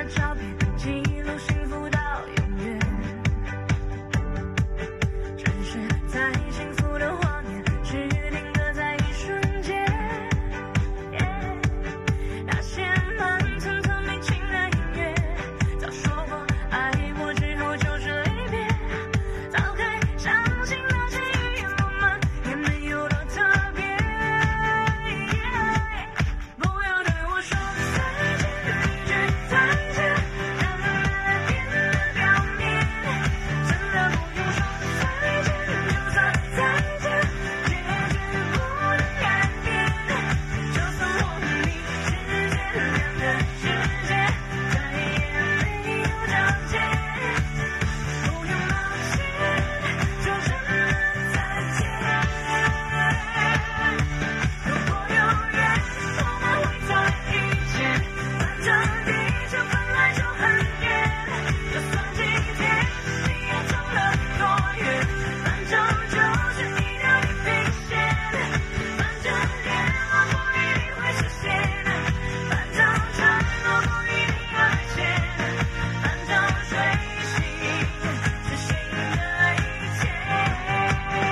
的照片，记录幸福到永远。只是再幸福的画面，只定格在一瞬间。那些慢腾腾没情的音乐，早说过爱过之后就是离别。早该相信那些语言我们也没有多特别。不要对我说再见，一句再见，让爱变得表面。真的不用说再见，就算再见，结局不能改变。就算我和你之间两个世界再也没有交界，不用抱歉，就真的再见。如果有缘，我们会在一起。反正地球本来就很远，就算今天你也走了多远，反正就是一条地平线。反正愿望不一定会实现，反正承诺不一定要兑现，反正睡醒是新的一切。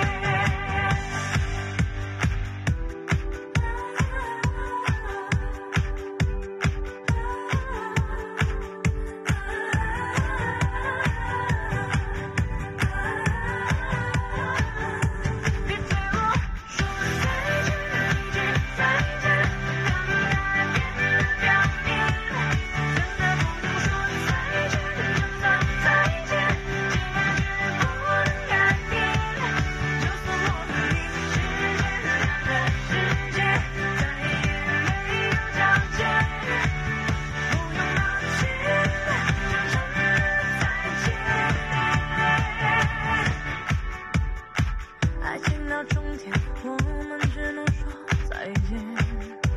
别对我说再见，一句再见，让爱变得表面。真的不用说再见，就算再见，结局不能改变。就算我和你之间两个世界再也没有交界，不用抱歉，就真的再见。爱情到终点，我们只能说再见。